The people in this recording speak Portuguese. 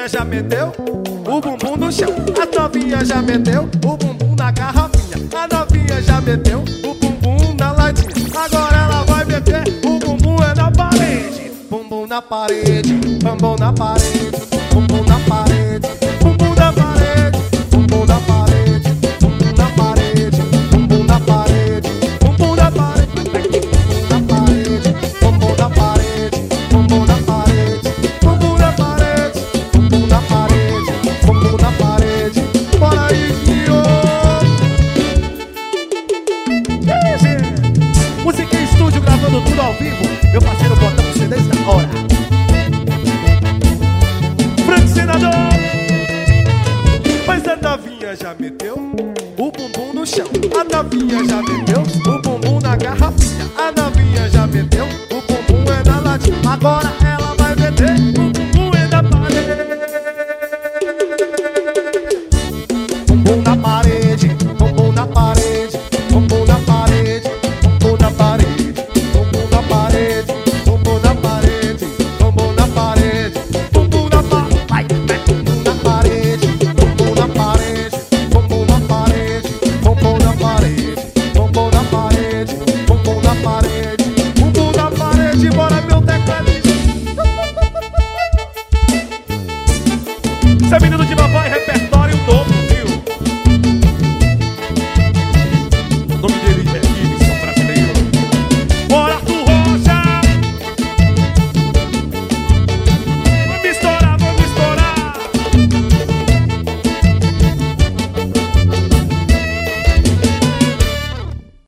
novinha já meteu o bumbum no chão. A novinha já meteu o bumbum na garrafinha. A novinha já meteu o bumbum na latinha. Agora ela vai meter o bumbum é na parede. Bumbum na parede, bumbum na parede, bumbum na parede, bumbum na parede, bumbum na parede, bumbum na parede, bumbum na parede, bumbum na parede, bumbum na parede, bumbum na parede, bumbum na parede, bumbum na parede, bumbum na parede. Bora aí, fio! Música em estúdio gravando tudo ao vivo. Meu parceiro bota o CD na hora. Frank Senador. Mas a novinha já meteu o bumbum no chão. A novinha já meteu o bumbum na garrafinha. A novinha já meteu o bumbum é na latinha. Agora ela vai meter o bumbum é na parede. Bumbum na parede, bumbum na parede, bumbum na parede, bumbum na parede, bumbum na parede, bumbum na parede, bumbum na parede, bumbum na parede, bumbum na parede, bumbum na parede, bumbum na parede, bumbum na parede, bumbum na parede, bumbum na parede, bumbum na parede. Bora meu tecladista. Esse é menino de papai, repete.